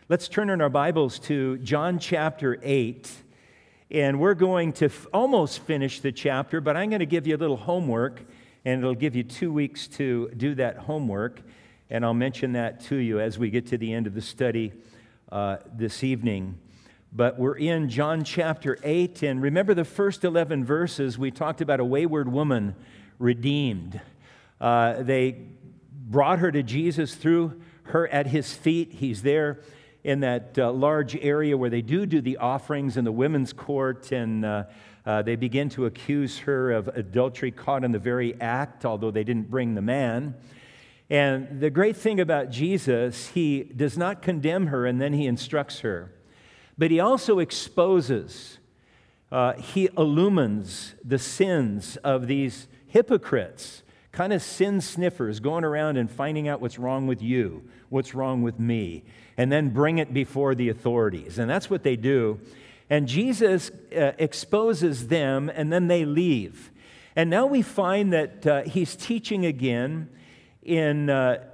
Let's turn in our Bibles to John chapter 8, and we're going to almost finish the chapter, but I'm going to give you a little homework, and it'll give you 2 weeks to do that homework, and I'll mention that to you as we get to the end of the study this evening. But we're in John chapter 8, and remember the first 11 verses, we talked about a wayward woman redeemed. They brought her to Jesus, threw her at his feet. He's there in that large area where they do the offerings in the women's court, and they begin to accuse her of adultery, caught in the very act, although they didn't bring the man. And the great thing about Jesus, he does not condemn her and then he instructs her, but he also exposes, he illumines the sins of these hypocrites, kind of sin sniffers, going around and finding out what's wrong with you, what's wrong with me, and then bring it before the authorities. And that's what they do. And Jesus exposes them, and then they leave. And now we find that he's teaching again in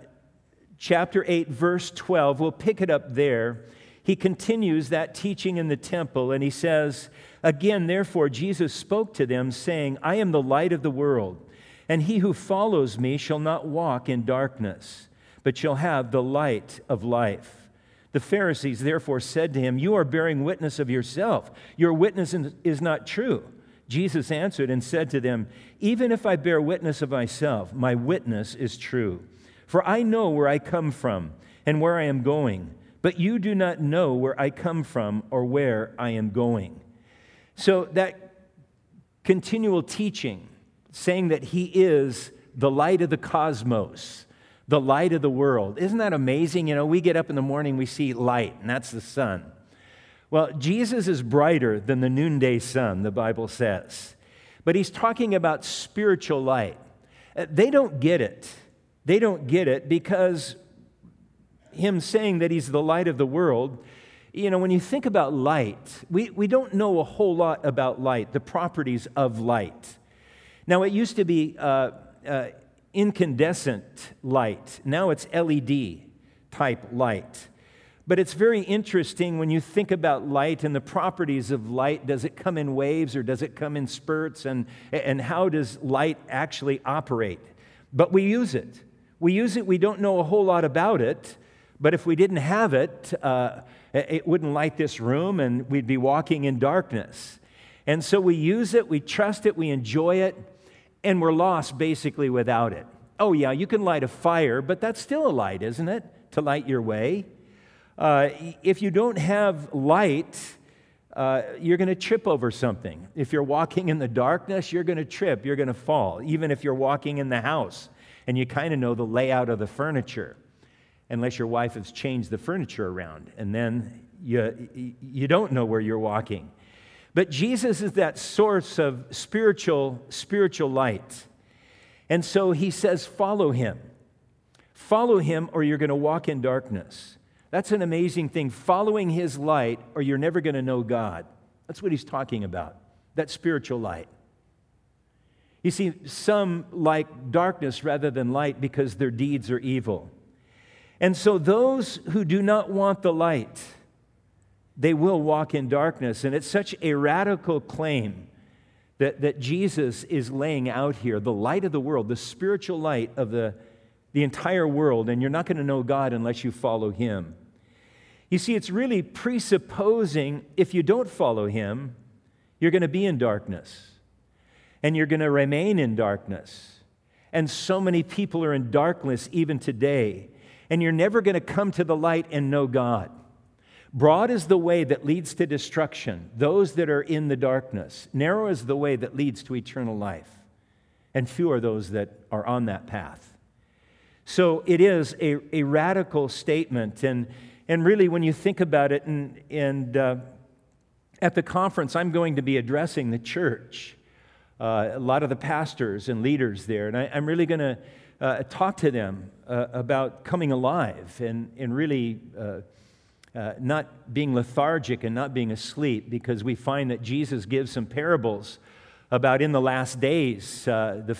chapter 8, verse 12. We'll pick it up there. He continues that teaching in the temple, and he says, "Again, therefore, Jesus spoke to them, saying, I am the light of the world. And he who follows me shall not walk in darkness, but shall have the light of life." The Pharisees therefore said to him, "You are bearing witness of yourself. Your witness is not true." Jesus answered and said to them, "Even if I bear witness of myself, my witness is true. For I know where I come from and where I am going, but you do not know where I come from or where I am going." So that continual teaching, saying that he is the light of the cosmos, the light of the world. Isn't that amazing? You know, we get up in the morning, we see light, and that's the sun. Well, Jesus is brighter than the noonday sun, the Bible says. But he's talking about spiritual light. They don't get it. They don't get it because him saying that he's the light of the world, you know, when you think about light, we don't know a whole lot about light, the properties of light. Now, it used to be incandescent light. Now it's LED type light. But it's very interesting when you think about light and the properties of light. Does it come in waves or does it come in spurts? And how does light actually operate? But we use it. We use it. We don't know a whole lot about it. But if we didn't have it, it wouldn't light this room and we'd be walking in darkness. And so we use it, we trust it, we enjoy it, and we're lost basically without it. Oh yeah, you can light a fire, but that's still a light, isn't it? To light your way. If you don't have light, you're going to trip over something. If you're walking in the darkness, you're going to trip, you're going to fall. Even if you're walking in the house and you kind of know the layout of the furniture, unless your wife has changed the furniture around, and then you don't know where you're walking. But Jesus is that source of spiritual light. And so he says, follow him. Follow him or you're going to walk in darkness. That's an amazing thing. Following his light or you're never going to know God. That's what he's talking about, that spiritual light. You see, some like darkness rather than light because their deeds are evil. And so those who do not want the light, they will walk in darkness. And it's such a radical claim that Jesus is laying out here, the light of the world, the spiritual light of the entire world, and you're not going to know God unless you follow him. You see, it's really presupposing if you don't follow him, you're going to be in darkness, and you're going to remain in darkness. And so many people are in darkness even today, and you're never going to come to the light and know God. Broad is the way that leads to destruction, those that are in the darkness. Narrow is the way that leads to eternal life, and few are those that are on that path. So it is a radical statement, and really when you think about it, and at the conference I'm going to be addressing the church, a lot of the pastors and leaders there, and I'm really going to talk to them about coming alive and really not being lethargic and not being asleep, because we find that Jesus gives some parables about in the last days, the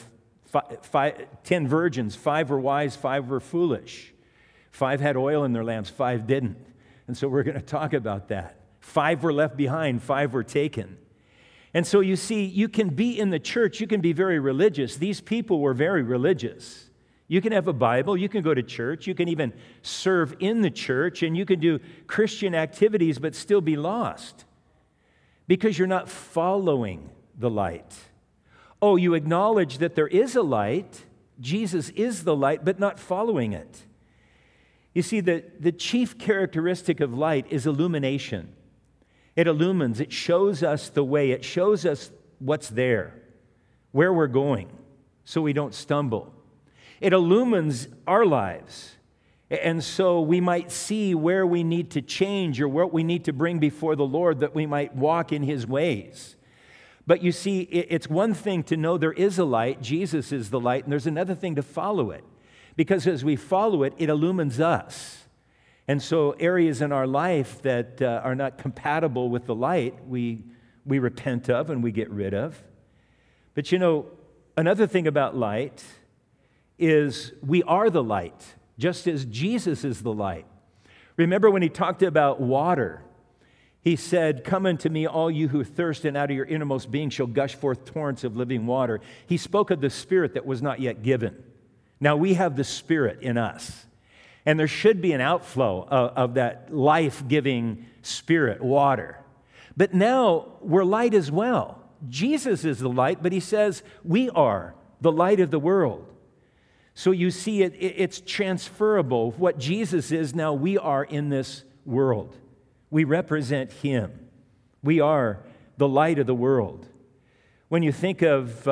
10 virgins, 5 were wise, 5 were foolish. 5 had oil in their lamps, 5 didn't. And so we're going to talk about that. 5 were left behind, 5 were taken. And so you see, you can be in the church, you can be very religious. These people were very religious. You can have a Bible, you can go to church, you can even serve in the church, and you can do Christian activities but still be lost because you're not following the light. Oh, you acknowledge that there is a light, Jesus is the light, but not following it. You see, the chief characteristic of light is illumination. It illumines, it shows us the way, it shows us what's there, where we're going, so we don't stumble. It illumines our lives, and so we might see where we need to change or what we need to bring before the Lord that we might walk in His ways. But you see, it's one thing to know there is a light, Jesus is the light, and there's another thing to follow it. Because as we follow it, it illumines us. And so areas in our life that are not compatible with the light, we repent of and we get rid of. But you know, another thing about light is we are the light, just as Jesus is the light. Remember when He talked about water, He said, "Come unto me, all you who thirst, and out of your innermost being shall gush forth torrents of living water." He spoke of the Spirit that was not yet given. Now we have the Spirit in us. And there should be an outflow of that life-giving Spirit, water. But now we're light as well. Jesus is the light, but He says we are the light of the world. So you see, it's transferable. What Jesus is, now we are in this world. We represent Him. We are the light of the world. When you think of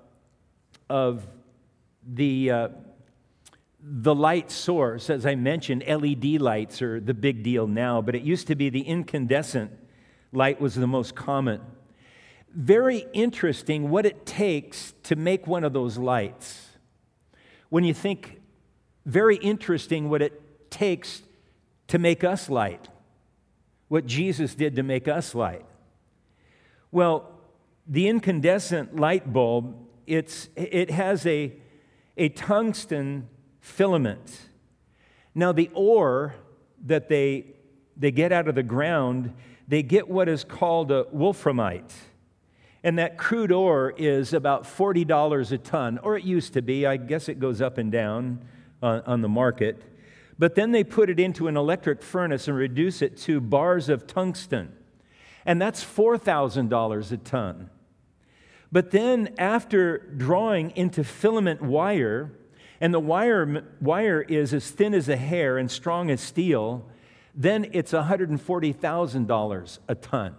the light source, as I mentioned, LED lights are the big deal now, but it used to be the incandescent light was the most common. Very interesting what it takes to make one of those lights. When you think, very interesting what it takes to make us light, what Jesus did to make us light. Well, the incandescent light bulb, it has a tungsten filament. Now, the ore that they get out of the ground, they get what is called a wolframite. And that crude ore is about $40 a ton, or it used to be. I guess it goes up and down on the market. But then they put it into an electric furnace and reduce it to bars of tungsten. And that's $4,000 a ton. But then after drawing into filament wire, and the wire is as thin as a hair and strong as steel, then it's $140,000 a ton.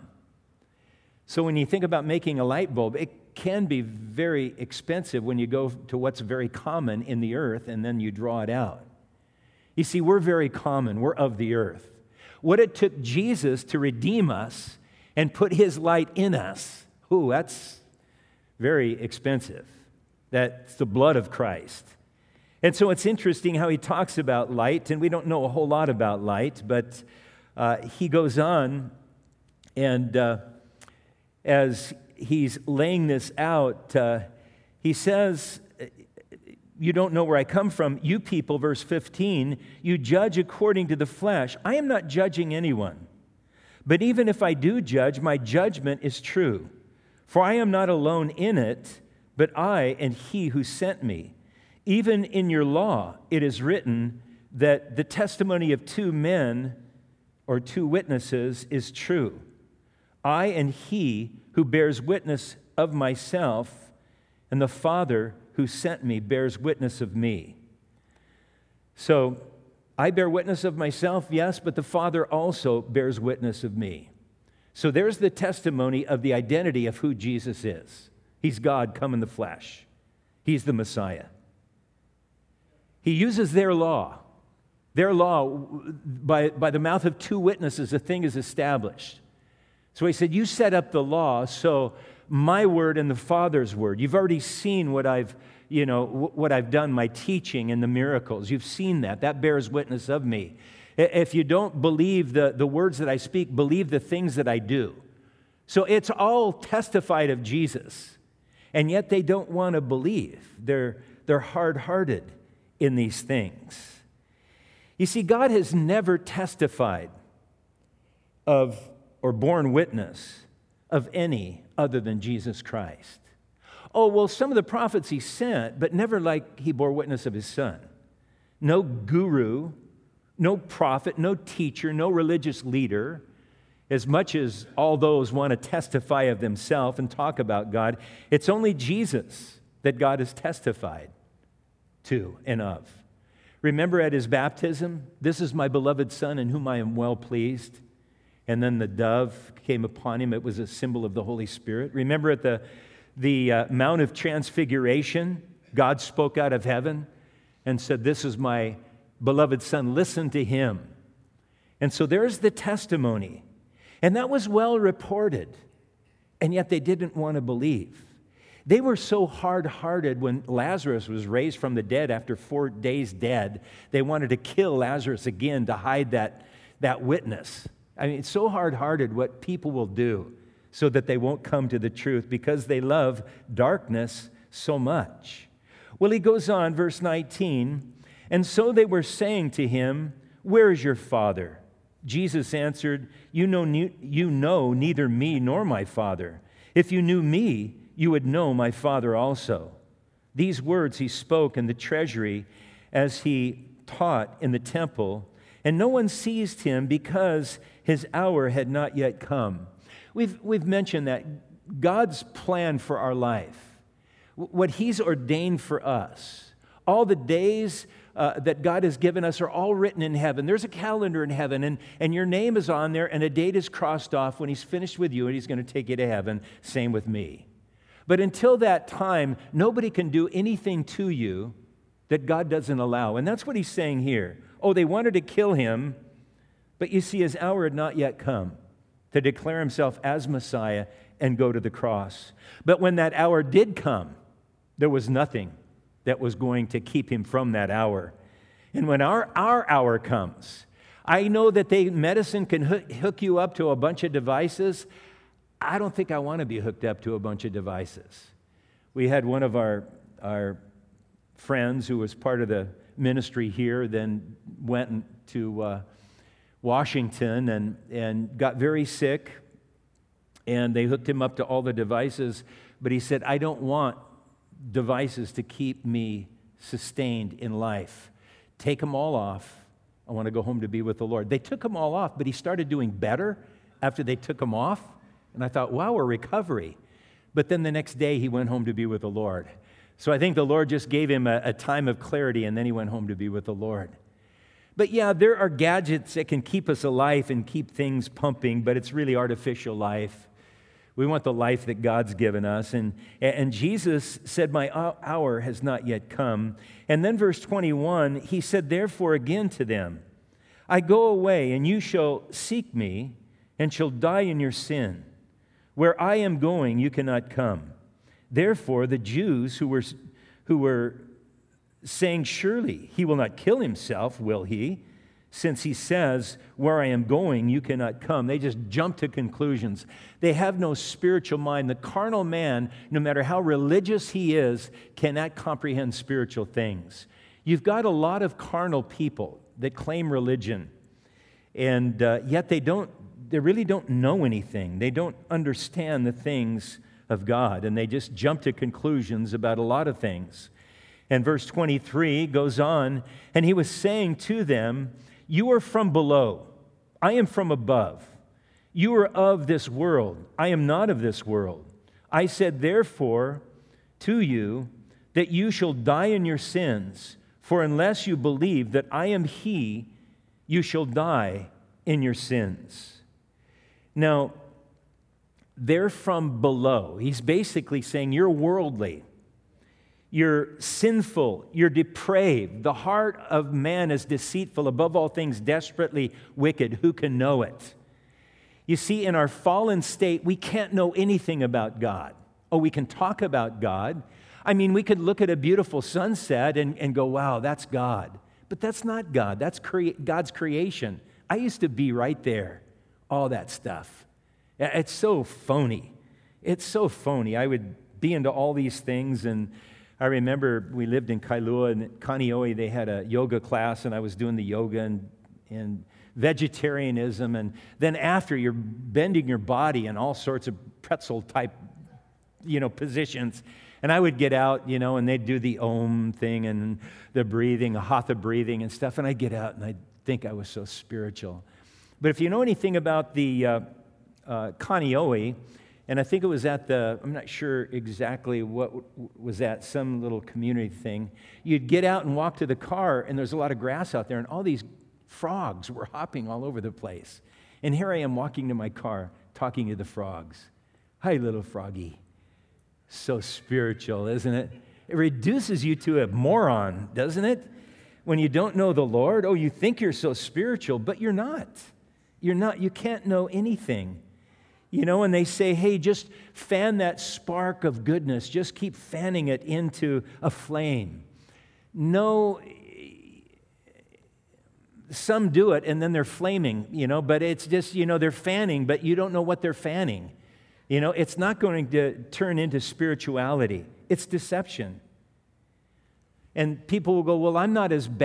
So when you think about making a light bulb, it can be very expensive when you go to what's very common in the earth and then you draw it out. You see, we're very common. We're of the earth. What it took Jesus to redeem us and put His light in us, that's very expensive. That's the blood of Christ. And so it's interesting how He talks about light, and we don't know a whole lot about light, but He goes on, and as He's laying this out, He says, "You don't know where I come from. You people," verse 15, "you judge according to the flesh. I am not judging anyone. But even if I do judge, my judgment is true. For I am not alone in it, but I and He who sent me. Even in your law, it is written that the testimony of 2 men or 2 witnesses is true. I and He who bears witness of myself, and the Father who sent me bears witness of me." So, I bear witness of myself, yes, but the Father also bears witness of me. So there's the testimony of the identity of who Jesus is. He's God come in the flesh. He's the Messiah. He uses their law. Their law, by the mouth of 2 witnesses, a thing is established. So He said, you set up the law, so my word and the Father's word. You've already seen what I've done, my teaching and the miracles. You've seen that. That bears witness of me. If you don't believe the words that I speak, believe the things that I do. So it's all testified of Jesus. And yet they don't want to believe. They're hard-hearted in these things. You see, God has never testified of, or borne witness of any other than Jesus Christ. Oh, well, some of the prophets he sent, but never like he bore witness of his Son. No guru, no prophet, no teacher, no religious leader, as much as all those want to testify of themselves and talk about God, it's only Jesus that God has testified to and of. Remember at his baptism, "This is my beloved Son in whom I am well pleased." And then the dove came upon him. It was a symbol of the Holy Spirit. Remember at the Mount of Transfiguration, God spoke out of heaven and said, "This is my beloved Son, listen to him." And so there's the testimony. And that was well reported. And yet they didn't want to believe. They were so hard-hearted when Lazarus was raised from the dead after 4 days dead, they wanted to kill Lazarus again to hide that witness. I mean, it's so hard-hearted what people will do so that they won't come to the truth because they love darkness so much. Well, he goes on, verse 19, "And so they were saying to him, 'Where is your Father?' Jesus answered, you know neither me nor my Father. If you knew me, you would know my Father also." These words he spoke in the treasury as he taught in the temple, and no one seized him because his hour had not yet come. We've mentioned that God's plan for our life, what he's ordained for us, all the days that God has given us are all written in heaven. There's a calendar in heaven, and your name is on there, and a date is crossed off when he's finished with you, and he's going to take you to heaven. Same with me. But until that time, nobody can do anything to you that God doesn't allow. And that's what he's saying here. Oh, they wanted to kill him, but you see, his hour had not yet come to declare himself as Messiah and go to the cross. But when that hour did come, there was nothing that was going to keep him from that hour. And when our hour comes, I know that medicine can hook you up to a bunch of devices. I don't think I want to be hooked up to a bunch of devices. We had one of our friends who was part of the ministry here, then went to Washington and got very sick, and they hooked him up to all the devices, but he said, "I don't want devices to keep me sustained in life. Take them all off. I want to go home to be with the Lord." They took them all off, but he started doing better after they took them off. And I thought, wow, a recovery. But then the next day he went home to be with the Lord. So I think the Lord just gave him a time of clarity, and then he went home to be with the Lord. But yeah, there are gadgets that can keep us alive and keep things pumping, but it's really artificial life. We want the life that God's given us. And Jesus said, "My hour has not yet come." And then verse 21, he said, "Therefore again to them, I go away, and you shall seek me, and shall die in your sin. Where I am going, you cannot come." Therefore the Jews who were saying, "Surely he will not kill himself, will he? Since he says, 'Where I am going, you cannot come.'" They just jump to conclusions. They have no spiritual mind. The carnal man, no matter how religious he is, cannot comprehend spiritual things. You've got a lot of carnal people that claim religion, and yet they really don't know anything. They don't understand the things of God, and they just jump to conclusions about a lot of things. And verse 23 goes on, "And he was saying to them, 'You are from below, I am from above. You are of this world, I am not of this world. I said therefore to you that you shall die in your sins, for unless you believe that I am he, you shall die in your sins.'" Now, they're from below. He's basically saying you're worldly. You're sinful, you're depraved. The heart of man is deceitful, above all things desperately wicked. Who can know it? You see, in our fallen state, we can't know anything about God. Oh, we can talk about God. I mean, we could look at a beautiful sunset and go, wow, that's God. But that's not God. That's God's creation. I used to be right there. All that stuff. It's so phony. It's so phony. I would be into all these things, and I remember we lived in Kailua, and at Kaneohe, they had a yoga class, and I was doing the yoga and vegetarianism, and then after you're bending your body in all sorts of pretzel-type, positions. And I would get out, and they'd do the Om thing and the breathing, a hatha breathing and stuff, and I'd get out and I'd think I was so spiritual. But if you know anything about the Kaneohe, and I think it was at I'm not sure exactly what was at, some little community thing, you'd get out and walk to the car, and there's a lot of grass out there, and all these frogs were hopping all over the place. And here I am walking to my car, talking to the frogs. Hi, little froggy. So spiritual, isn't it? It reduces you to a moron, doesn't it? When you don't know the Lord, you think you're so spiritual, but you're not. You're not. You can't know anything. And they say, hey, just fan that spark of goodness. Just keep fanning it into a flame. No, some do it and then they're flaming, but it's just, they're fanning, but you don't know what they're fanning. It's not going to turn into spirituality. It's deception. And people will go, well, I'm not that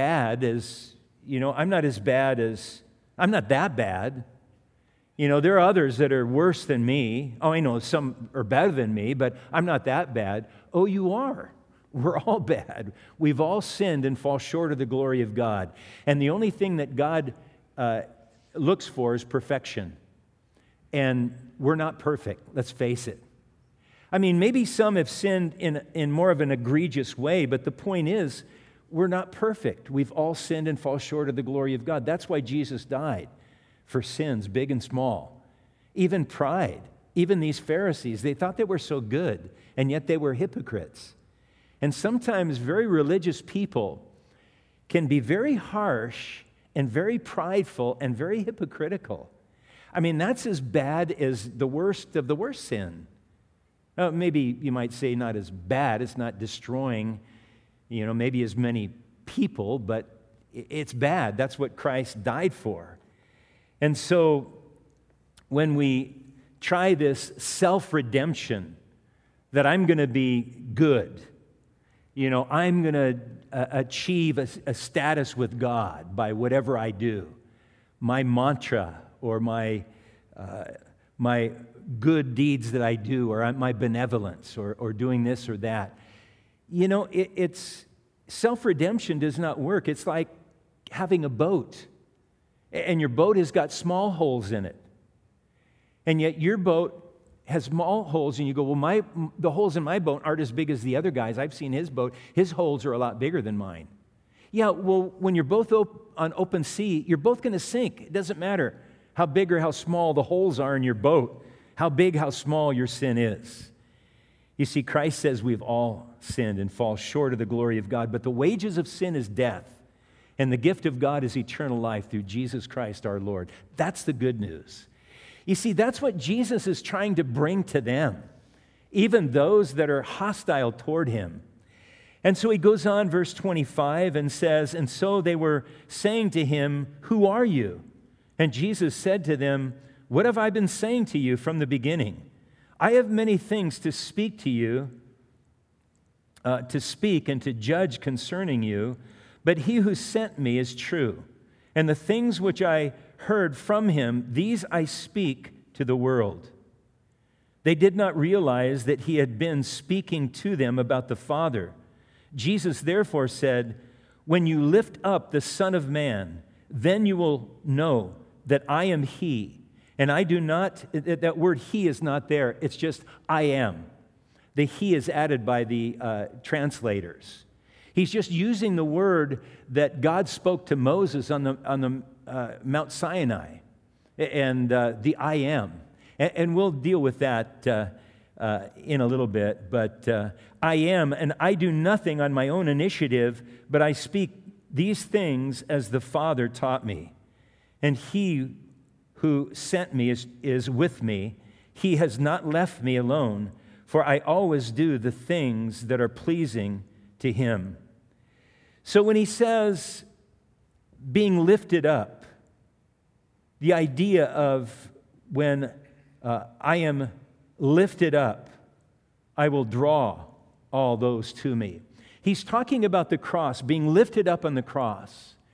bad. There are others that are worse than me. I know some are better than me, but I'm not that bad. Oh, you are. We're all bad. We've all sinned and fall short of the glory of God. And the only thing that God looks for is perfection. And we're not perfect, let's face it. I mean, maybe some have sinned in more of an egregious way, but the point is, we're not perfect. We've all sinned and fall short of the glory of God. That's why Jesus died, for sins, big and small. Even pride, even these Pharisees, they thought they were so good, and yet they were hypocrites. And sometimes very religious people can be very harsh and very prideful and very hypocritical. I mean, that's as bad as the worst of the worst sin. Maybe you might say not as bad, it's not destroying, maybe as many people, but it's bad. That's what Christ died for. And so when we try this self-redemption, that I'm going to be good, I'm going to achieve a status with God by whatever I do, my mantra or my good deeds that I do, or my benevolence, or doing this or that. It's self-redemption does not work. It's like having a boat, and your boat has got small holes in it, and yet your boat has small holes, and you go, well, the holes in my boat aren't as big as the other guy's. I've seen his boat. His holes are a lot bigger than mine. Yeah, well, when you're both on open sea, you're both going to sink. It doesn't matter how big or how small the holes are in your boat, how big, how small your sin is. You see, Christ says we've all sinned and fall short of the glory of God, but the wages of sin is death, and the gift of God is eternal life through Jesus Christ our Lord. That's the good news. You see, that's what Jesus is trying to bring to them, even those that are hostile toward him. And so he goes on, verse 25, and says, and so they were saying to him, who are you? And Jesus said to them, what have I been saying to you from the beginning? I have many things to speak to you, to speak and to judge concerning you, but he who sent me is true. And the things which I heard from him, these I speak to the world. They did not realize that he had been speaking to them about the Father. Jesus therefore said, when you lift up the Son of Man, then you will know that I am he. And I do not, that word he is not there. It's just I am. The he is added by the translators. He's just using the word that God spoke to Moses on the Mount Sinai, and the I am. And we'll deal with that in a little bit. But I am, and I do nothing on my own initiative, but I speak these things as the Father taught me. And he who sent me is with me. He has not left me alone, for I always do the things that are pleasing to him. So when he says being lifted up, the idea of when I am lifted up, I will draw all those to me. He's talking about the cross, being lifted up on the cross.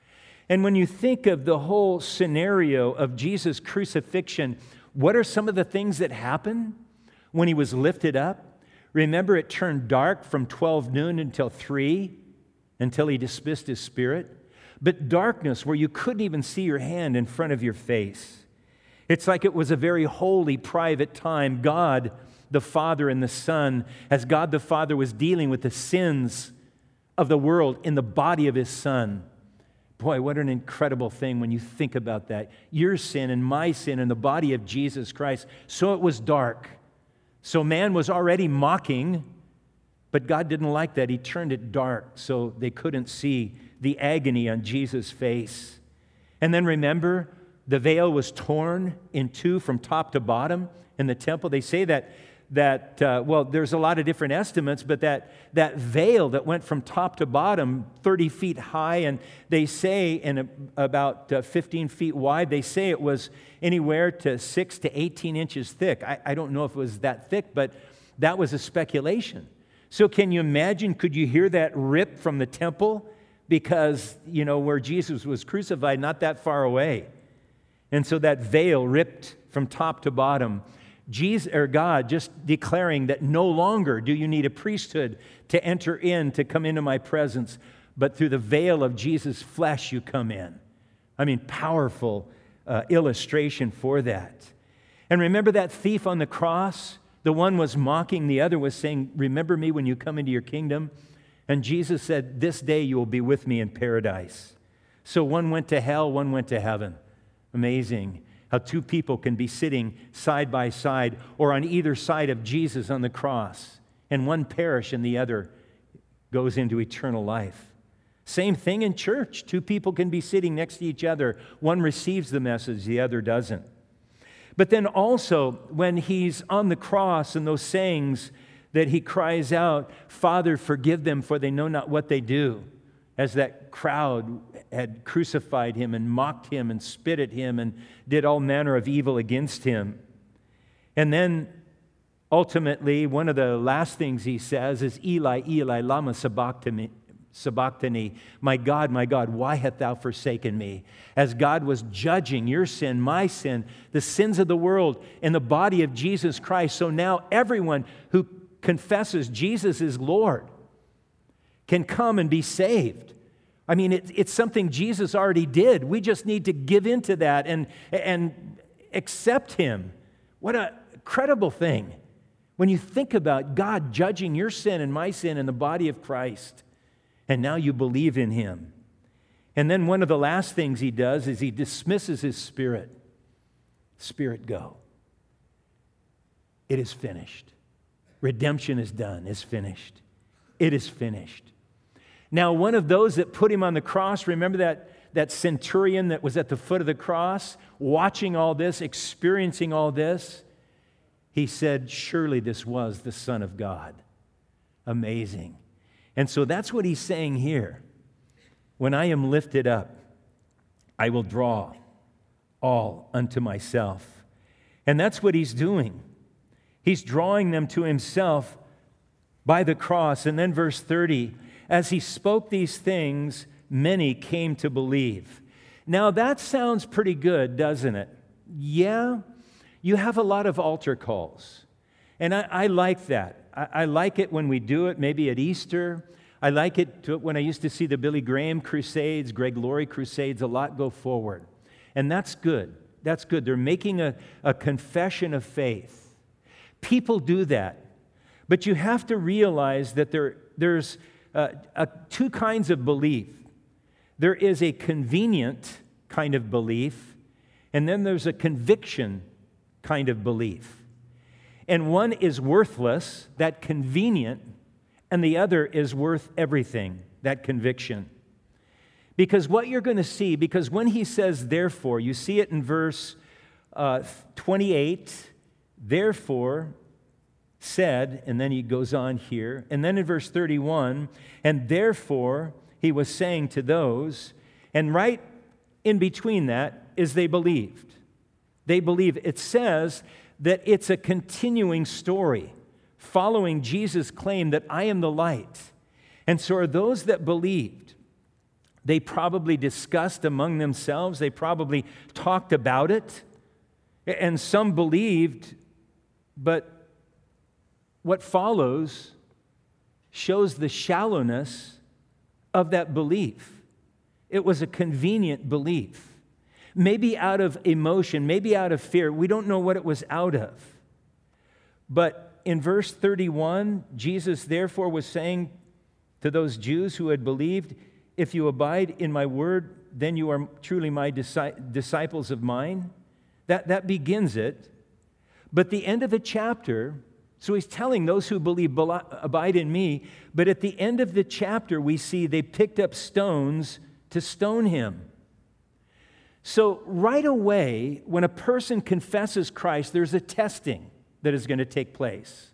And when you think of the whole scenario of Jesus' crucifixion, what are some of the things that happened when he was lifted up? Remember, it turned dark from 12 noon until 3, until he dismissed his spirit. But darkness where you couldn't even see your hand in front of your face. It's like it was a very holy, private time. God, the Father and the Son, as God the Father was dealing with the sins of the world in the body of his Son. Boy, what an incredible thing when you think about that. Your sin and my sin in the body of Jesus Christ. So it was dark. So man was already mocking, but God didn't like that. He turned it dark so they couldn't see the agony on Jesus' face. And then remember, the veil was torn in two from top to bottom in the temple. They say that there's a lot of different estimates, but that veil that went from top to bottom, 30 feet high, and they say about 15 feet wide, they say it was anywhere to 6 to 18 inches thick. I don't know if it was that thick, but that was a speculation. So can you imagine, could you hear that rip from the temple? Because, where Jesus was crucified, not that far away. And so that veil ripped from top to bottom. God just declaring that no longer do you need a priesthood to enter in, to come into my presence, but through the veil of Jesus' flesh you come in. I mean, powerful illustration for that. And remember that thief on the cross? The one was mocking, the other was saying, remember me when you come into your kingdom. And Jesus said, this day you will be with me in paradise. So one went to hell, one went to heaven. Amazing how two people can be sitting side by side or on either side of Jesus on the cross, and one perish and the other goes into eternal life. Same thing in church. Two people can be sitting next to each other. One receives the message, the other doesn't. But then also, when he's on the cross and those sayings that he cries out, Father, forgive them, for they know not what they do, as that crowd had crucified him and mocked him and spit at him and did all manner of evil against him. And then ultimately, one of the last things he says is, Eli, Eli, lama sabachthani, my God, why hast thou forsaken me? As God was judging your sin, my sin, the sins of the world in the body of Jesus Christ. So now everyone who confesses Jesus is Lord can come and be saved. I mean, it's something Jesus already did. We just need to give into that and accept him. What a incredible thing when you think about God judging your sin and my sin in the body of Christ, and now you believe in him. And then one of the last things he does is he dismisses his spirit. Spirit, go. It is finished. Redemption is done, is finished. It is finished. Now, one of those that put him on the cross, remember that centurion that was at the foot of the cross, watching all this, experiencing all this? He said, surely this was the Son of God. Amazing. And so that's what he's saying here. When I am lifted up, I will draw all unto myself. And that's what he's doing. He's drawing them to himself by the cross. And then verse 30, as he spoke these things, many came to believe. Now that sounds pretty good, doesn't it? Yeah, you have a lot of altar calls. And I like that. I like it when we do it, maybe at Easter. I like it when I used to see the Billy Graham crusades, Greg Laurie crusades, a lot go forward. And that's good. That's good. They're making a confession of faith. People do that. But you have to realize that there's two kinds of belief. There is a convenient kind of belief, and then there's a conviction kind of belief. And one is worthless, that convenient, and the other is worth everything, that conviction. Because what you're going to see, because when he says therefore, you see it in verse 28, therefore said, and then he goes on here, and then in verse 31, and therefore he was saying to those, and right in between that is they believed. They believe. It says that it's a continuing story following Jesus' claim that I am the light. And so are those that believed. They probably discussed among themselves. They probably talked about it. And some believed, but what follows shows the shallowness of that belief. It was a convenient belief. Maybe out of emotion, maybe out of fear. We don't know what it was out of. But in verse 31, Jesus therefore was saying to those Jews who had believed, if you abide in my word, then you are truly my disciples of mine. That begins it. But the end of the chapter, so he's telling those who believe, abide in me, but at the end of the chapter, we see they picked up stones to stone him. So right away, when a person confesses Christ, there's a testing that is going to take place.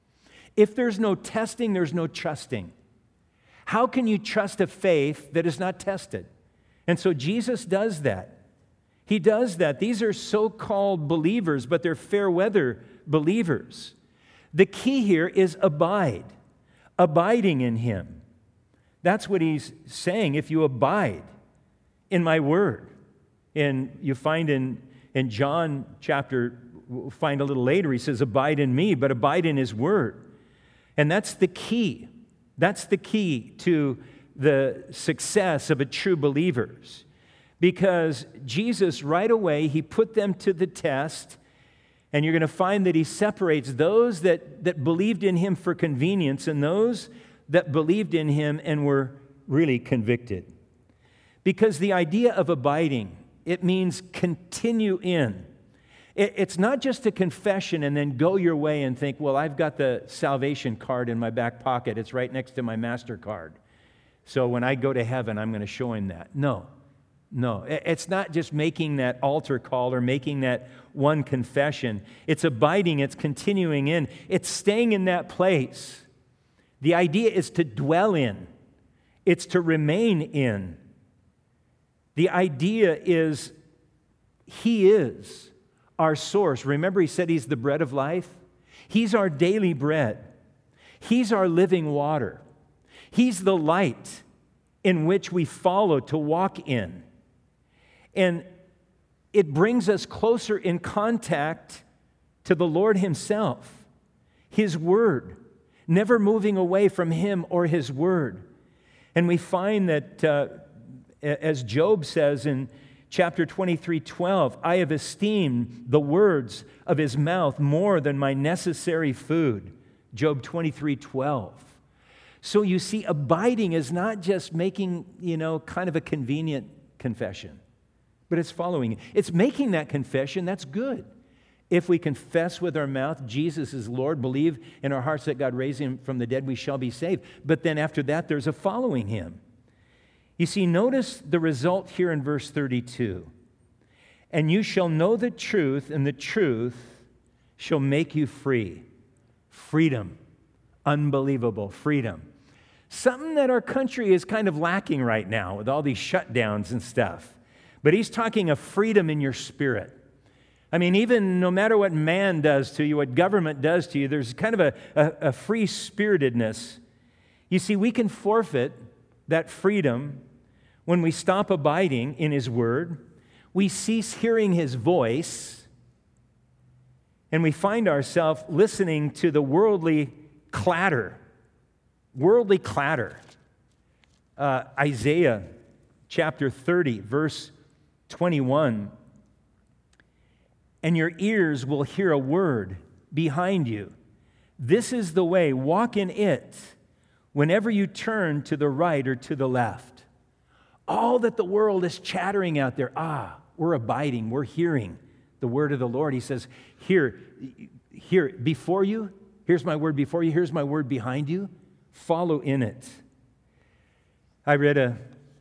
If there's no testing, there's no trusting. How can you trust a faith that is not tested? And so Jesus does that. He does that. These are so-called believers, but they're fair-weather believers. The key here is abide, abiding in him. That's what he's saying. If you abide in my word, and you find in John chapter, we'll find a little later, he says, abide in me, but abide in his word. And that's the key. That's the key to the success of a true believers. Because Jesus, right away, he put them to the test, and you're going to find that he separates those that believed in him for convenience and those that believed in him and were really convicted. Because the idea of abiding, it means continue in. It's not just a confession and then go your way and think, well, I've got the salvation card in my back pocket. It's right next to my MasterCard. So when I go to heaven, I'm going to show him that. No. It's not just making that altar call or making that one confession. It's abiding. It's continuing in. It's staying in that place. The idea is to dwell in. It's to remain in. The idea is he is our source. Remember, he said he's the bread of life? He's our daily bread. He's our living water. He's the light in which we follow to walk in. And it brings us closer in contact to the Lord himself, his word, never moving away from him or his word. And we find that, as Job says in chapter 23:12, I have esteemed the words of his mouth more than my necessary food. Job 23:12. So you see, abiding is not just making, kind of a convenient confession, but it's following it. It's making that confession. That's good. If we confess with our mouth Jesus is Lord, believe in our hearts that God raised him from the dead, we shall be saved. But then after that, there's a following him. You see, notice the result here in verse 32. And you shall know the truth, and the truth shall make you free. Freedom. Unbelievable freedom. Something that our country is kind of lacking right now with all these shutdowns and stuff. But he's talking of freedom in your spirit. I mean, even no matter what man does to you, what government does to you, there's kind of a free-spiritedness. You see, we can forfeit that freedom when we stop abiding in his word, we cease hearing his voice, and we find ourselves listening to the worldly clatter. Isaiah chapter 30, verse 21. And your ears will hear a word behind you. This is the way, walk in it whenever you turn to the right or to the left. All that the world is chattering out there, we're abiding, we're hearing the word of the Lord. He says, here, before you, here's my word before you, here's my word behind you. Follow in it. I read a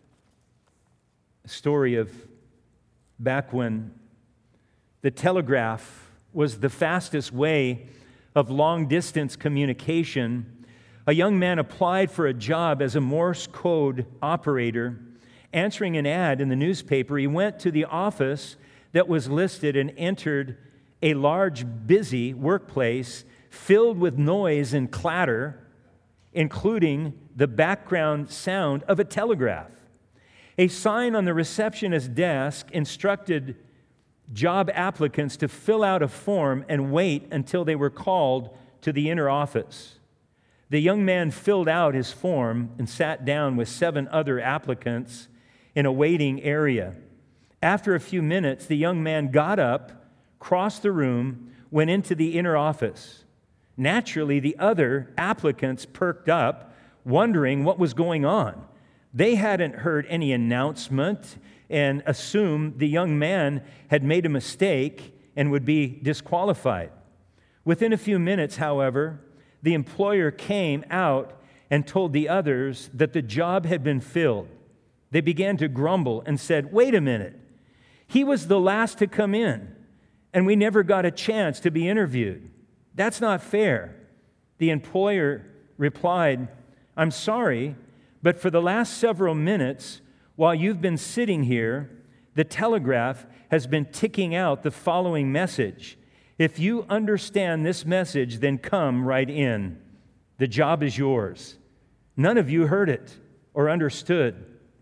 story of back when the telegraph was the fastest way of long-distance communication. A young man applied for a job as a Morse code operator. Answering an ad in the newspaper, he went to the office that was listed and entered a large, busy workplace filled with noise and clatter, including the background sound of a telegraph. A sign on the receptionist's desk instructed job applicants to fill out a form and wait until they were called to the inner office. The young man filled out his form and sat down with 7 other applicants in a waiting area. After a few minutes, the young man got up, crossed the room, went into the inner office. Naturally, the other applicants perked up, wondering what was going on. They hadn't heard any announcement and assumed the young man had made a mistake and would be disqualified. Within a few minutes, however, the employer came out and told the others that the job had been filled. They began to grumble and said, "Wait a minute. He was the last to come in, and we never got a chance to be interviewed. That's not fair." The employer replied, "I'm sorry, but for the last several minutes, while you've been sitting here, the telegraph has been ticking out the following message. If you understand this message, then come right in. The job is yours." None of you heard it or understood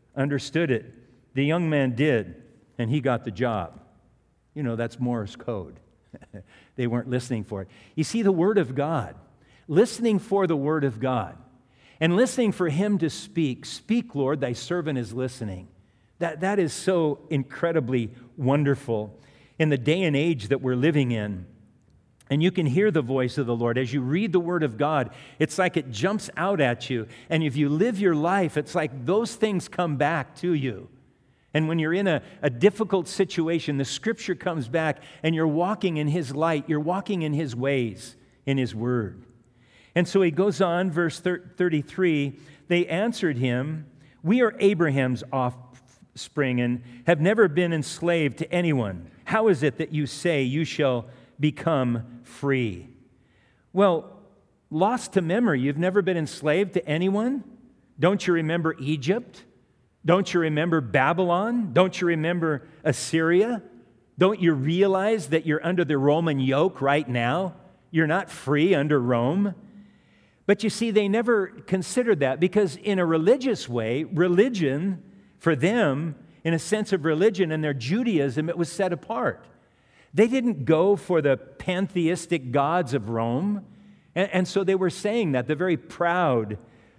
it. The young man did, and he got the job. You know, that's Morse code. They weren't listening for it. You see, the Word of God, listening for the Word of God, and listening for Him to speak. "Speak, Lord, thy servant is listening." That is so incredibly wonderful in the day and age that we're living in. And you can hear the voice of the Lord. As you read the Word of God, it's like it jumps out at you. And if you live your life, it's like those things come back to you. And when you're in a difficult situation, the Scripture comes back and you're walking in His light. You're walking in His ways, in His Word. And so he goes on, verse 33, they answered him, "We are Abraham's offspring and have never been enslaved to anyone. How is it that you say you shall become free?" Well, lost to memory, you've never been enslaved to anyone? Don't you remember Egypt? Don't you remember Babylon? Don't you remember Assyria? Don't you realize that you're under the Roman yoke right now? You're not free under Rome. But you see, they never considered that because in a religious way, religion, for them, in a sense of religion and their Judaism, it was set apart. They didn't go for the pantheistic gods of Rome. And so they were saying that, the very proud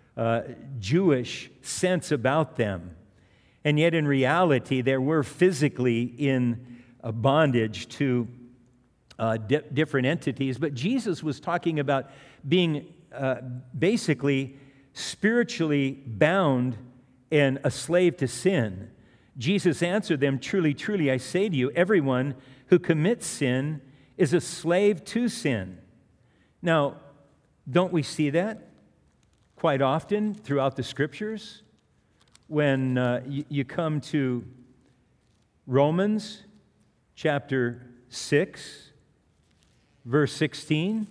Jewish sense about them. And yet in reality, they were physically in a bondage to different entities. But Jesus was talking about being basically spiritually bound and a slave to sin. Jesus answered them, "Truly, truly, I say to you, everyone who commits sin is a slave to sin." Now, don't we see that quite often throughout the Scriptures? When you come to Romans chapter 6, verse 16,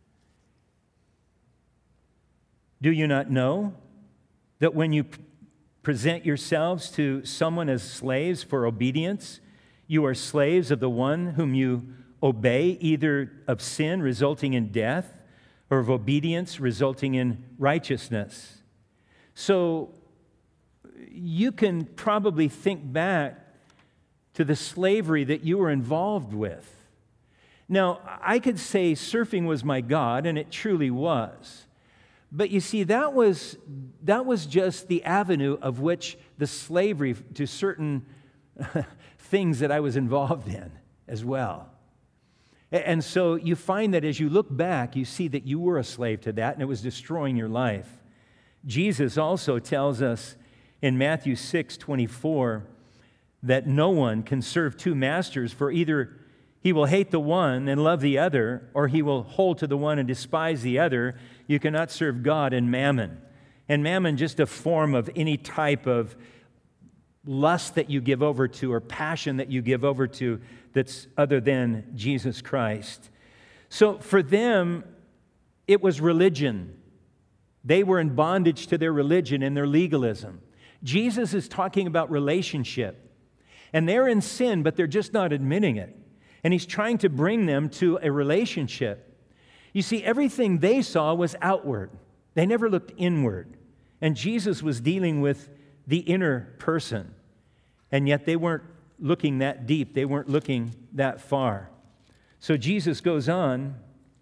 "Do you not know that when you present yourselves to someone as slaves for obedience, you are slaves of the one whom you obey, either of sin resulting in death or of obedience resulting in righteousness?" So you can probably think back to the slavery that you were involved with. Now, I could say surfing was my God, and it truly was. But you see, that was just the avenue of which the slavery to certain things that I was involved in as well. And so you find that as you look back, you see that you were a slave to that, and it was destroying your life. Jesus also tells us in Matthew 6:24 that no one can serve 2 masters, for either he will hate the one and love the other, or he will hold to the one and despise the other. You cannot serve God and mammon. And mammon, just a form of any type of lust that you give over to or passion that you give over to that's other than Jesus Christ. So for them, it was religion. They were in bondage to their religion and their legalism. Jesus is talking about relationship. And they're in sin, but they're just not admitting it. And he's trying to bring them to a relationship. You see, everything they saw was outward. They never looked inward. And Jesus was dealing with the inner person. And yet they weren't looking that deep. They weren't looking that far. So Jesus goes on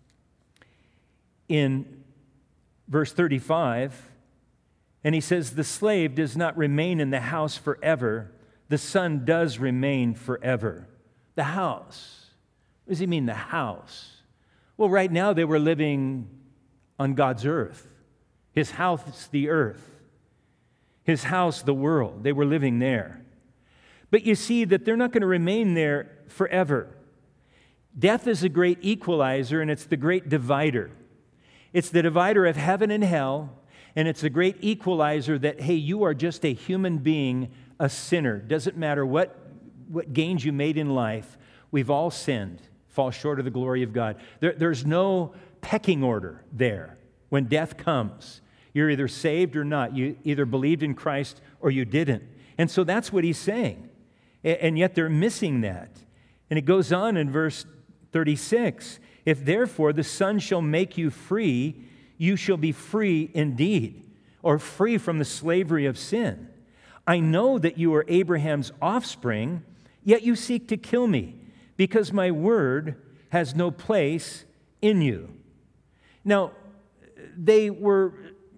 in verse 35, and he says, "The slave does not remain in the house forever. The son does remain forever." The house. What does he mean, the house? Well, right now they were living on God's earth. His house, the earth. His house, the world. They were living there. But you see that they're not going to remain there forever. Death is a great equalizer, and it's the great divider. It's the divider of heaven and hell, and it's a great equalizer that, hey, you are just a human being, a sinner. Doesn't matter what gains you made in life. We've all sinned, fall short of the glory of God. There's no pecking order there when death comes. You're either saved or not. You either believed in Christ or you didn't. And so that's what he's saying. And yet they're missing that. And it goes on in verse 36. "If therefore the Son shall make you free, you shall be free indeed," or free from the slavery of sin. "I know that you are Abraham's offspring, yet you seek to kill me, because my word has no place in you." Now, they were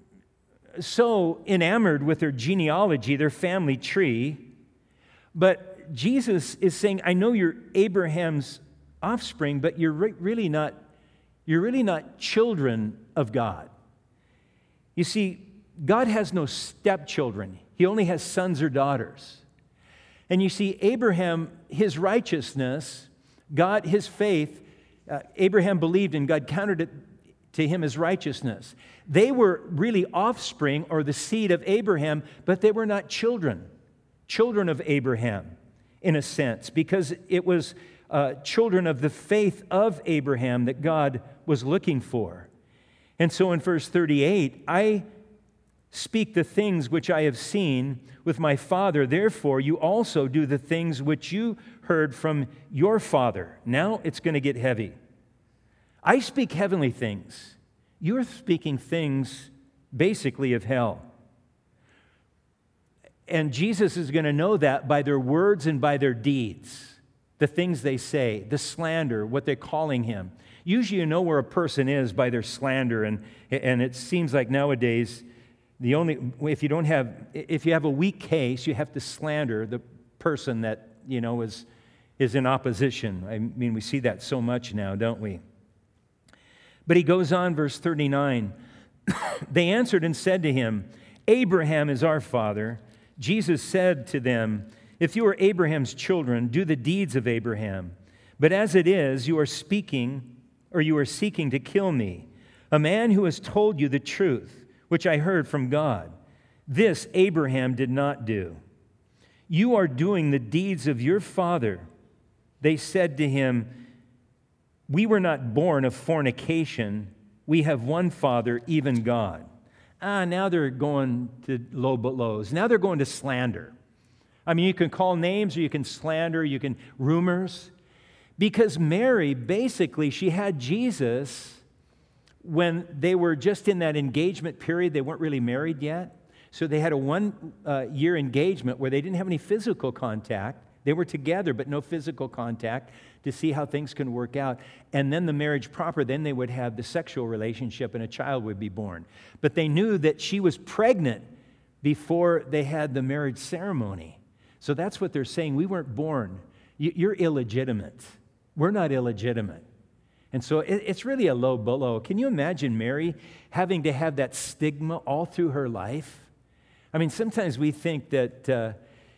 so enamored with their genealogy, their family tree, but Jesus is saying, "I know you're Abraham's offspring, but you're really not children of God." You see, God has no stepchildren. He only has sons or daughters. And you see, Abraham, his righteousness, God, his faith, Abraham believed and God counted it to him as righteousness. They were really offspring or the seed of Abraham, but they were not children of Abraham in a sense, because it was children of the faith of Abraham that God was looking for. And so in verse 38, "I speak the things which I have seen with my father, therefore you also do the things which you heard from your father." Now it's going to get heavy. I speak heavenly things. You're speaking things basically of hell. And Jesus is going to know that by their words and by their deeds, the things they say, the slander, what they're calling him. Usually you know where a person is by their slander, and it seems like nowadays if you have a weak case, you have to slander the person that is in opposition. I mean, we see that so much now, don't we? But he goes on, verse 39. "They answered and said to him, 'Abraham is our father.' Jesus said to them, 'If you are Abraham's children, do the deeds of Abraham. But as it is, you are seeking to kill me, a man who has told you the truth, which I heard from God. This Abraham did not do. You are doing the deeds of your father.' They said to him, 'We were not born of fornication. We have one Father, even God.'" Now they're going to low blows. Now they're going to slander. I mean, you can call names or you can slander, you can rumors. Because Mary, basically, she had Jesus when they were just in that engagement period. They weren't really married yet. So they had a one-year engagement where they didn't have any physical contact. They were together, but no physical contact to see how things can work out. And then the marriage proper, then they would have the sexual relationship and a child would be born. But they knew that she was pregnant before they had the marriage ceremony. So that's what they're saying. We weren't born. You're illegitimate. We're not illegitimate. And so it's really a low blow. Can you imagine Mary having to have that stigma all through her life? I mean, sometimes we think that,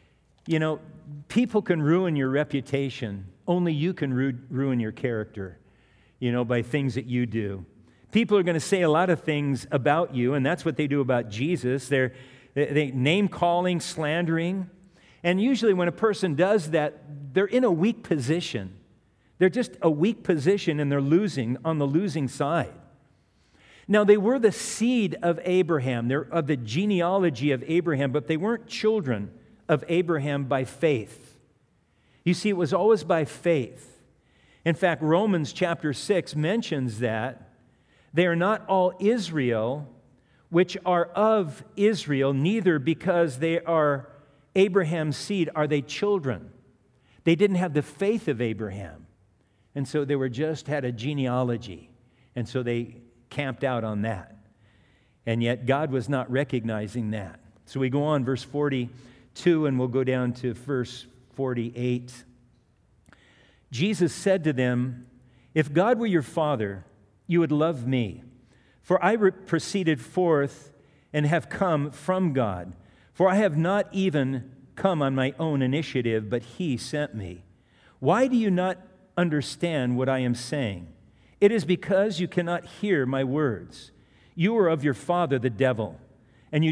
people can ruin your reputation. Only you can ruin your character, by things that you do. People are going to say a lot of things about you, and that's what they do about Jesus. They name-calling, slandering. And usually when a person does that, they're in a weak position. They're just a weak position, and they're losing, on the losing side. Now, they were the seed of Abraham. They're of the genealogy of Abraham, but they weren't children of Abraham by faith. You see, it was always by faith. In fact, Romans chapter 6 mentions that they are not all Israel which are of Israel, neither because they are Abraham's seed are they children. They didn't have the faith of Abraham. And so they had a genealogy. And so they camped out on that. And yet God was not recognizing that. So we go on, verse 42, and we'll go down to verse 48. Jesus said to them, "If God were your Father, you would love me. For I proceeded forth and have come from God. For I have not even come on my own initiative, but He sent me. Why do you not understand what I am saying? It is because you cannot hear my words. You are of your father, the devil, and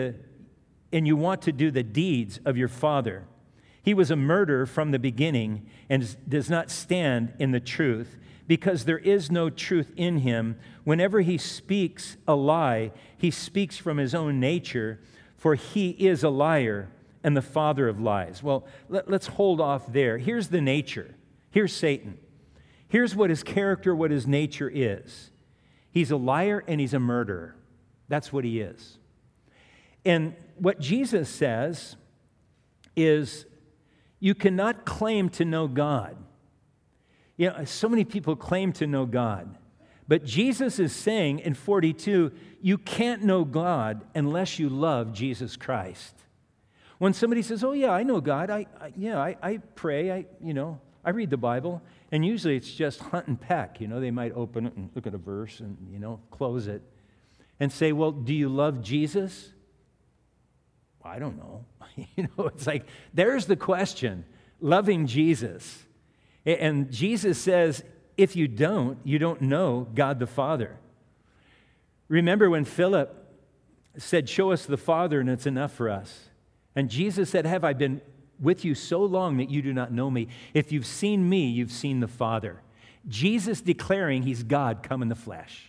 you want to do the deeds of your father. He was a murderer from the beginning and does not stand in the truth, because there is no truth in him. Whenever he speaks a lie, he speaks from his own nature, for he is a liar and the father of lies." Well, let's hold off there. Here's the nature. Here's Satan. Here's what his character, what his nature is. He's a liar and he's a murderer. That's what he is. And what Jesus says is, you cannot claim to know God. You know, so many people claim to know God. But Jesus is saying in 42, you can't know God unless you love Jesus Christ. When somebody says, "Oh yeah, I know God. I pray. I read the Bible," and usually it's just hunt and peck. They might open it and look at a verse and close it, and say, "Well, do you love Jesus?" Well, I don't know. It's like there's the question. Loving Jesus. And Jesus says, if you don't know God the Father. Remember when Philip said, "Show us the Father and it's enough for us." And Jesus said, "Have I been with you so long that you do not know me? If you've seen me, you've seen the Father." Jesus declaring he's God come in the flesh.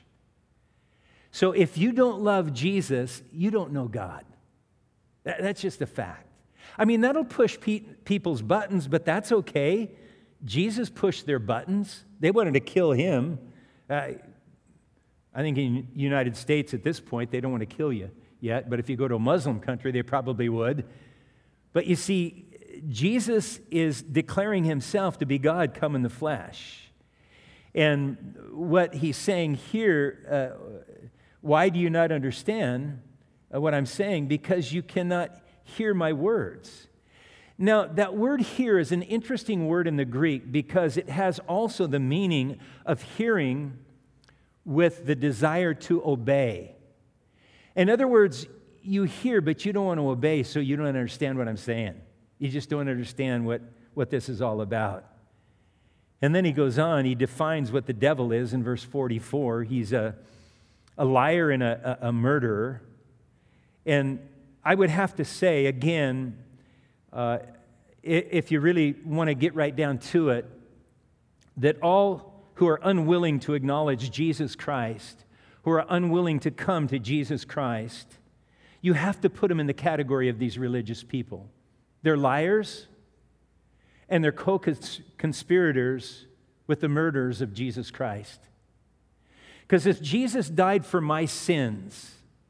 So if you don't love Jesus, you don't know God. That's just a fact. I mean, that'll push people's buttons, but that's okay. Jesus pushed their buttons. They wanted to kill him. I think in the United States at this point, they don't want to kill you yet, but if you go to a Muslim country, they probably would. But you see, Jesus is declaring himself to be God come in the flesh. And what he's saying here, why do you not understand what I'm saying? Because you cannot hear my words. Now, that word here is an interesting word in the Greek because it has also the meaning of hearing with the desire to obey. In other words, you hear, but you don't want to obey, so you don't understand what I'm saying. You just don't understand what this is all about. And then he goes on, he defines what the devil is in verse 44. He's a liar and a murderer. And I would have to say, again, if you really want to get right down to it, that all who are unwilling to acknowledge Jesus Christ, who are unwilling to come to Jesus Christ, you have to put them in the category of these religious people. They're liars, and they're co-conspirators with the murderers of Jesus Christ. Because if Jesus died for my sins,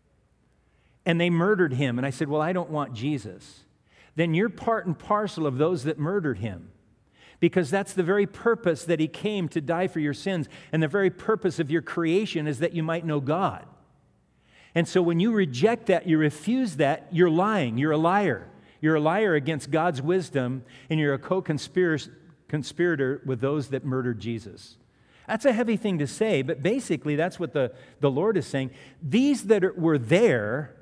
and they murdered him, and I said, well, I don't want Jesus, then you're part and parcel of those that murdered him. Because that's the very purpose that he came to die for your sins, and the very purpose of your creation is that you might know God. And so when you reject that, you refuse that, you're lying, you're a liar. You're a liar against God's wisdom, and you're a co-conspirator with those that murdered Jesus. That's a heavy thing to say, but basically that's what the Lord is saying. These that were there,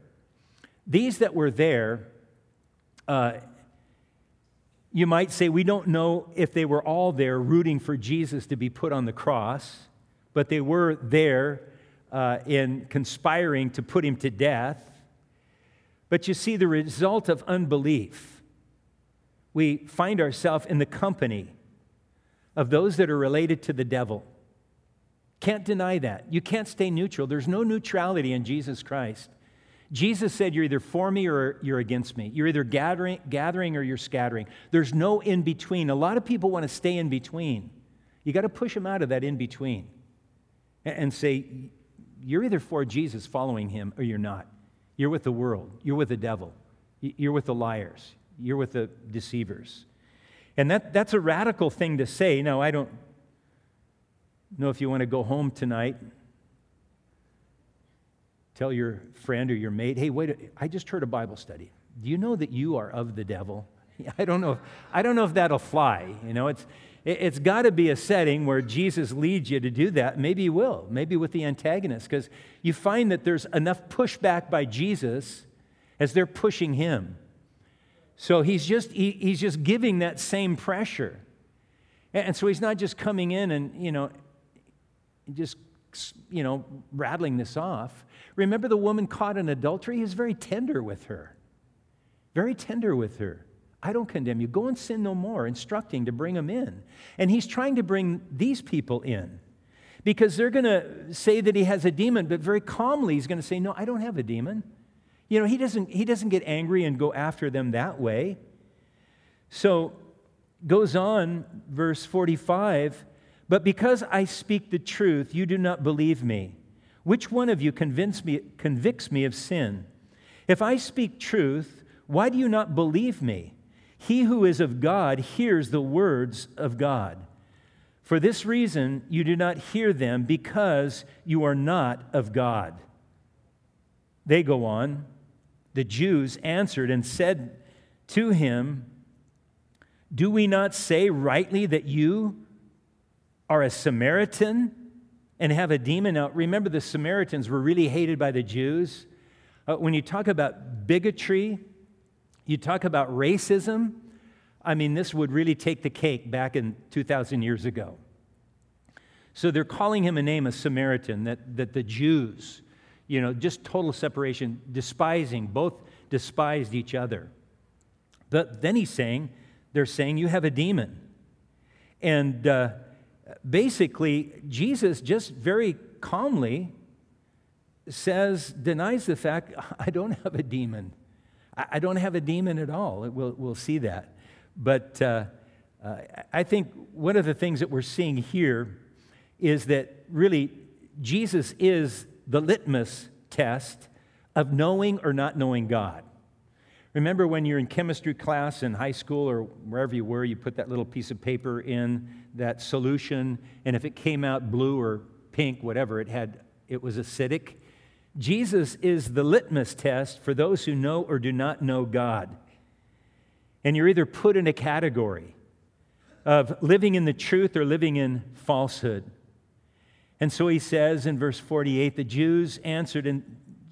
you might say we don't know if they were all there rooting for Jesus to be put on the cross, but they were there in conspiring to put him to death. But you see, the result of unbelief, we find ourselves in the company of those that are related to the devil. Can't deny that. You can't stay neutral. There's no neutrality in Jesus Christ. Jesus said, you're either for me or you're against me. You're either gathering or you're scattering. There's no in between. A lot of people want to stay in between. You got to push them out of that in between and say, you're either for Jesus, following him, or you're not. You're with the world. You're with the devil. You're with the liars. You're with the deceivers. And that's a radical thing to say. Now, I don't know if you want to go home tonight, tell your friend or your mate, hey, wait, I just heard a Bible study. Do you know that you are of the devil? I don't know if that'll fly. You know, it's got to be a setting where Jesus leads you to do that. Maybe he will, maybe with the antagonist, because you find that there's enough pushback by Jesus as they're pushing him. So he's just giving that same pressure. And so he's not just coming in and, rattling this off. Remember the woman caught in adultery? He's very tender with her. Very tender with her. I don't condemn you. Go and sin no more, instructing to bring them in. And he's trying to bring these people in because they're going to say that he has a demon, but very calmly he's going to say, no, I don't have a demon. You know, he doesn't get angry and go after them that way. So goes on, verse 45, but because I speak the truth, you do not believe me. Which one of you convicts me of sin? If I speak truth, why do you not believe me? He who is of God hears the words of God. For this reason, you do not hear them, because you are not of God. They go on. The Jews answered and said to him, do we not say rightly that you are a Samaritan and have a demon? Now, remember, the Samaritans were really hated by the Jews. When you talk about bigotry, you talk about racism, I mean, this would really take the cake back in 2,000 years ago. So they're calling him a name, a Samaritan, that the Jews, just total separation, despising, both despised each other. But then they're saying, you have a demon. And basically, Jesus just very calmly denies the fact, I don't have a demon. I don't have a demon at all. We'll see that. But I think one of the things that we're seeing here is that really Jesus is the litmus test of knowing or not knowing God. Remember when you're in chemistry class in high school or wherever you were, you put that little piece of paper in that solution, and if it came out blue or pink, whatever, it was acidic. Jesus is the litmus test for those who know or do not know God. And you're either put in a category of living in the truth or living in falsehood. And so he says in verse 48, the Jews answered, and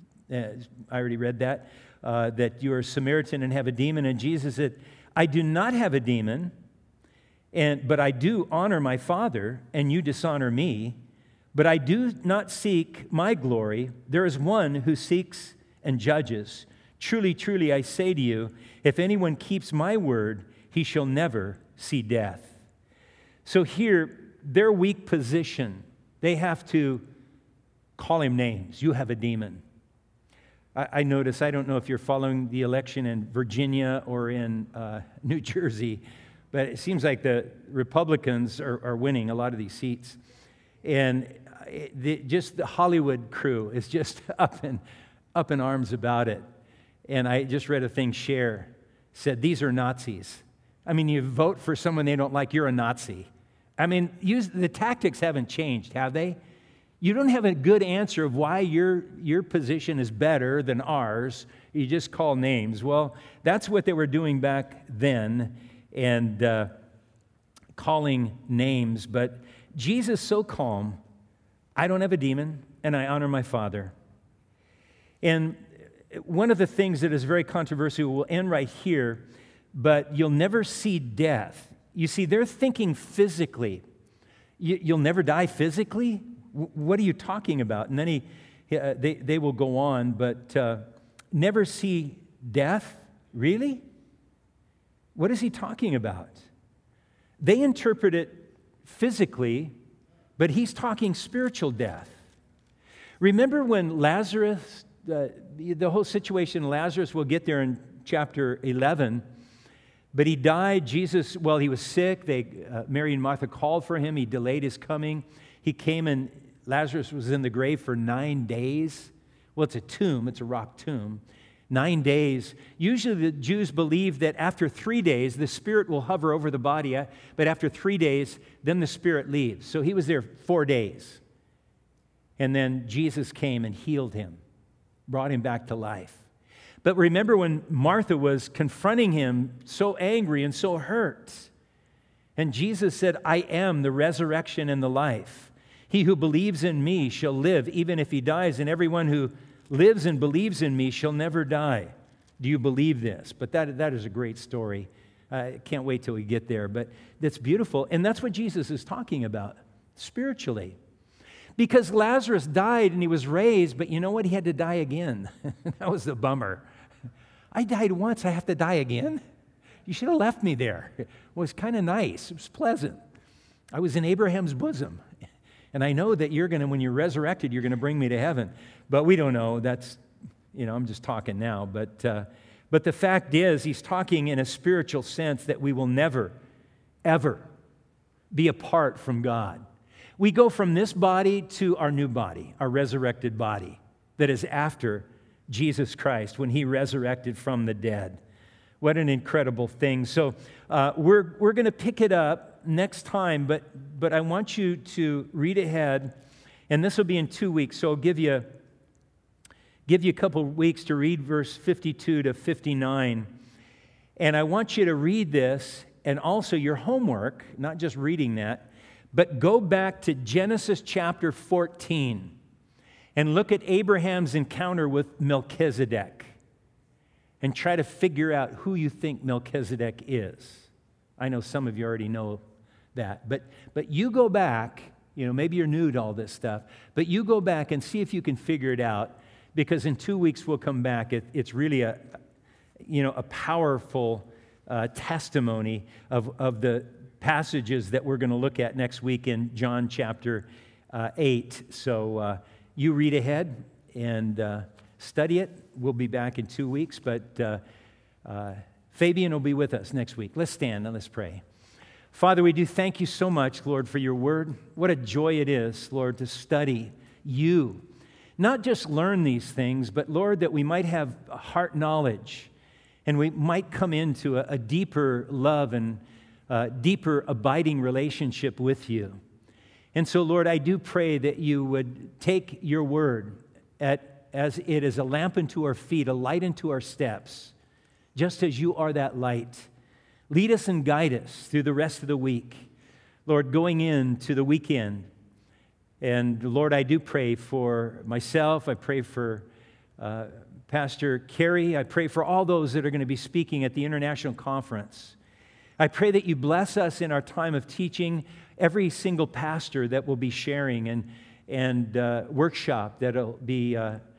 I already read that you are a Samaritan and have a demon. And Jesus said, I do not have a demon, but I do honor my Father, and you dishonor me. But I do not seek my glory. There is one who seeks and judges. Truly, truly, I say to you, if anyone keeps my word, he shall never see death. So here, their weak position, they have to call him names. You have a demon. I notice, I don't know if you're following the election in Virginia or in New Jersey, but it seems like the Republicans are winning a lot of these seats. And just the Hollywood crew is just up in arms about it. And I just read a thing Cher said, these are Nazis. I mean, you vote for someone they don't like, you're a Nazi. I mean, the tactics haven't changed, have they? You don't have a good answer of why your position is better than ours. You just call names. Well, that's what they were doing back then, and calling names. But Jesus, so calm, I don't have a demon, and I honor my Father. And one of the things that is very controversial, we'll end right here, but you'll never see death. You see, they're thinking physically. You'll never die physically? What are you talking about? And then they will go on, but never see death? Really? What is he talking about? They interpret it physically, but he's talking spiritual death. Remember when Lazarus, the whole situation, Lazarus, we'll get there in chapter 11, but he died. Jesus, while he was sick, Mary and Martha called for him. He delayed his coming. He came and Lazarus was in the grave for 9 days. Well, it's a tomb. It's a rock tomb. 9 days. Usually the Jews believe that after 3 days, the spirit will hover over the body, but after 3 days, then the spirit leaves. So he was there 4 days. And then Jesus came and healed him, brought him back to life. But remember when Martha was confronting him, so angry and so hurt, and Jesus said, I am the resurrection and the life. He who believes in me shall live, even if he dies, and everyone who lives and believes in me shall never die. Do you believe this? But that is a great story. I can't wait till we get there. But that's beautiful. And that's what Jesus is talking about spiritually. Because Lazarus died and he was raised, but you know what? He had to die again. That was the bummer. I died once, I have to die again? You should have left me there. It was kind of nice. It was pleasant. I was in Abraham's bosom. And I know that when you're resurrected, you're going to bring me to heaven. But we don't know. That's, I'm just talking now. But the fact is, he's talking in a spiritual sense that we will never, ever be apart from God. We go from this body to our new body, our resurrected body, that is after Jesus Christ, when he resurrected from the dead. What an incredible thing. So we're going to pick it up next time, but I want you to read ahead, and this will be in 2 weeks, so I'll give you a couple of weeks to read verse 52 to 59. And I want you to read this, and also your homework, not just reading that, but go back to Genesis chapter 14 and look at Abraham's encounter with Melchizedek and try to figure out who you think Melchizedek is. I know some of you already know that, but you go back, maybe you're new to all this stuff, but you go back and see if you can figure it out, because in 2 weeks we'll come back. It's really a powerful testimony of the passages that we're going to look at next week in John chapter 8. So you read ahead and study it. We'll be back in 2 weeks, but Fabian will be with us next week. Let's stand and let's pray. Father, we do thank you so much, Lord, for your word. What a joy it is, Lord, to study you. Not just learn these things, but, Lord, that we might have heart knowledge and we might come into a deeper love and deeper abiding relationship with you. And so, Lord, I do pray that you would take your word as it is a lamp unto our feet, a light unto our steps, just as you are that light. Lead us and guide us through the rest of the week. Lord, going into the weekend. And Lord, I do pray for myself. I pray for Pastor Kerry. I pray for all those that are going to be speaking at the International Conference. I pray that you bless us in our time of teaching, every single pastor that will be sharing and workshop that'll be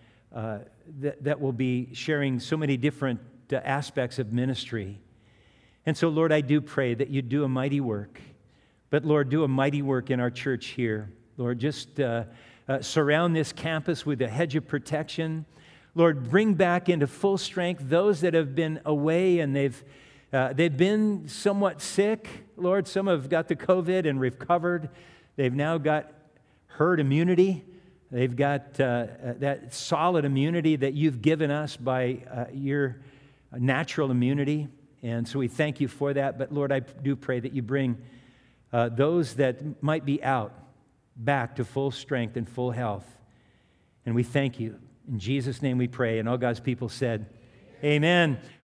that will be sharing so many different aspects of ministry. And so, Lord, I do pray that you do a mighty work. But, Lord, do a mighty work in our church here. Lord, just surround this campus with a hedge of protection. Lord, bring back into full strength those that have been away and they've been somewhat sick. Lord, some have got the COVID and recovered. They've now got herd immunity. They've got that solid immunity that you've given us by your natural immunity. And so we thank you for that. But Lord, I do pray that you bring those that might be out back to full strength and full health. And we thank you. In Jesus' name we pray. And all God's people said, Amen.